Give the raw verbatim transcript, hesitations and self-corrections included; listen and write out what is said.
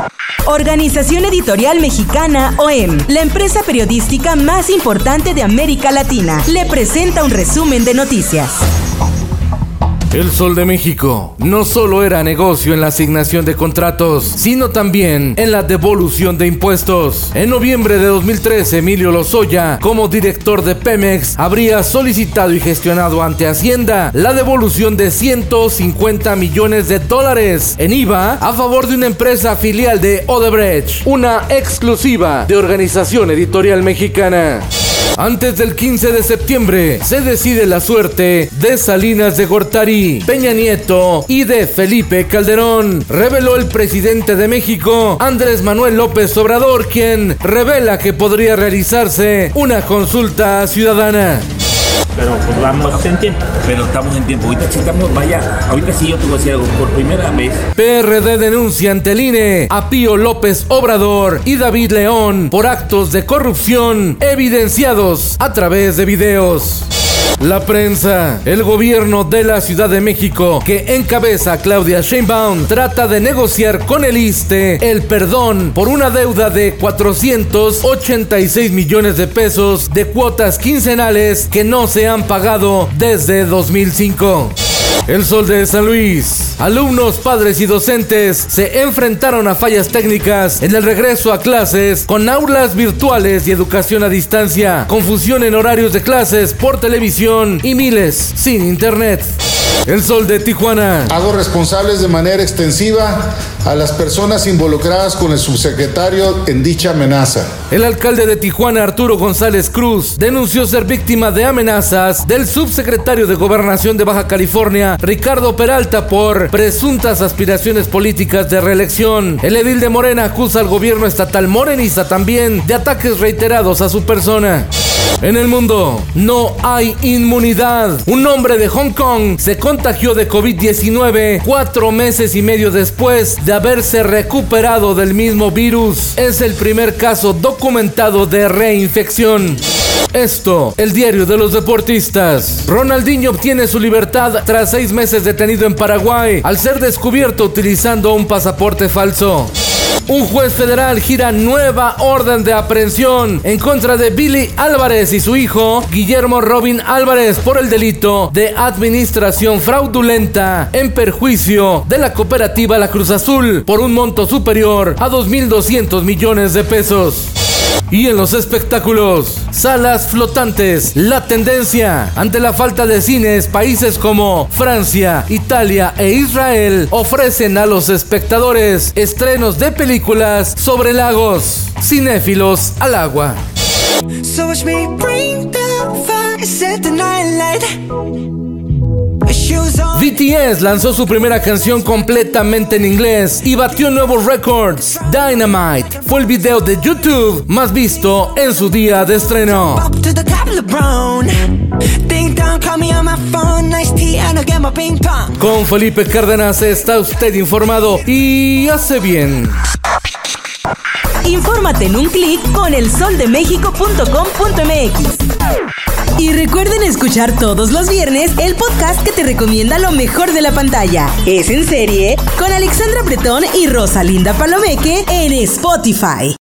Organización Editorial Mexicana O E M, la empresa periodística más importante de América Latina, le presenta un resumen de noticias. El Sol de México no solo era negocio en la asignación de contratos, sino también en la devolución de impuestos. En noviembre de dos mil trece, Emilio Lozoya, como director de Pemex, habría solicitado y gestionado ante Hacienda la devolución de ciento cincuenta millones de dólares en I V A a favor de una empresa filial de Odebrecht, una exclusiva de Organización Editorial Mexicana. Antes del quince de septiembre se decide la suerte de Salinas de Gortari, Peña Nieto y de Felipe Calderón, reveló el presidente de México, Andrés Manuel López Obrador, quien revela que podría realizarse una consulta ciudadana. Pero pues vamos en tiempo, pero estamos en tiempo. Ahorita sí estamos, vaya, ahorita sí yo te voy a decir algo, por primera vez. P R D denuncia ante el I N E a Pío López Obrador y David León por actos de corrupción evidenciados a través de videos. La prensa. El gobierno de la Ciudad de México, que encabeza Claudia Sheinbaum, trata de negociar con el ISSSTE el perdón por una deuda de cuatrocientos ochenta y seis millones de pesos de cuotas quincenales que no se han pagado desde dos mil cinco. El Sol de San Luis. Alumnos, padres y docentes se enfrentaron a fallas técnicas en el regreso a clases con aulas virtuales y educación a distancia, confusión en horarios de clases por televisión y miles sin internet. El Sol de Tijuana. Hago responsables de manera extensiva a las personas involucradas con el subsecretario en dicha amenaza. El alcalde de Tijuana, Arturo González Cruz, denunció ser víctima de amenazas del subsecretario de Gobernación de Baja California, Ricardo Peralta, por presuntas aspiraciones políticas de reelección. El edil de Morena acusa al gobierno estatal morenista también de ataques reiterados a su persona. En el mundo, no hay inmunidad. Un hombre de Hong Kong se contagió de COVID diecinueve cuatro meses y medio después de haberse recuperado del mismo virus. Es el primer caso documentado de reinfección. Esto, el diario de los deportistas. Ronaldinho obtiene su libertad tras seis meses detenido en Paraguay al ser descubierto utilizando un pasaporte falso. Un juez federal gira nueva orden de aprehensión en contra de Billy Álvarez y su hijo, Guillermo Robin Álvarez, por el delito de administración fraudulenta en perjuicio de la cooperativa La Cruz Azul por un monto superior a dos mil doscientos millones de pesos. Y en los espectáculos, salas flotantes. La tendencia. Ante la falta de cines, países como Francia, Italia e Israel ofrecen a los espectadores estrenos de películas sobre lagos. Cinéfilos al agua. So watch me bring the fire, set the night light. B T S lanzó su primera canción completamente en inglés y batió nuevos récords. Dynamite fue el video de YouTube más visto en su día de estreno. Con Felipe Cárdenas está usted informado y hace bien. Infórmate en un clic con el sol de méxico punto com punto m x. Y recuerden escuchar todos los viernes el podcast que te recomienda lo mejor de la pantalla. Es en serie con Alexandra Bretón y Rosalinda Palomeque en Spotify.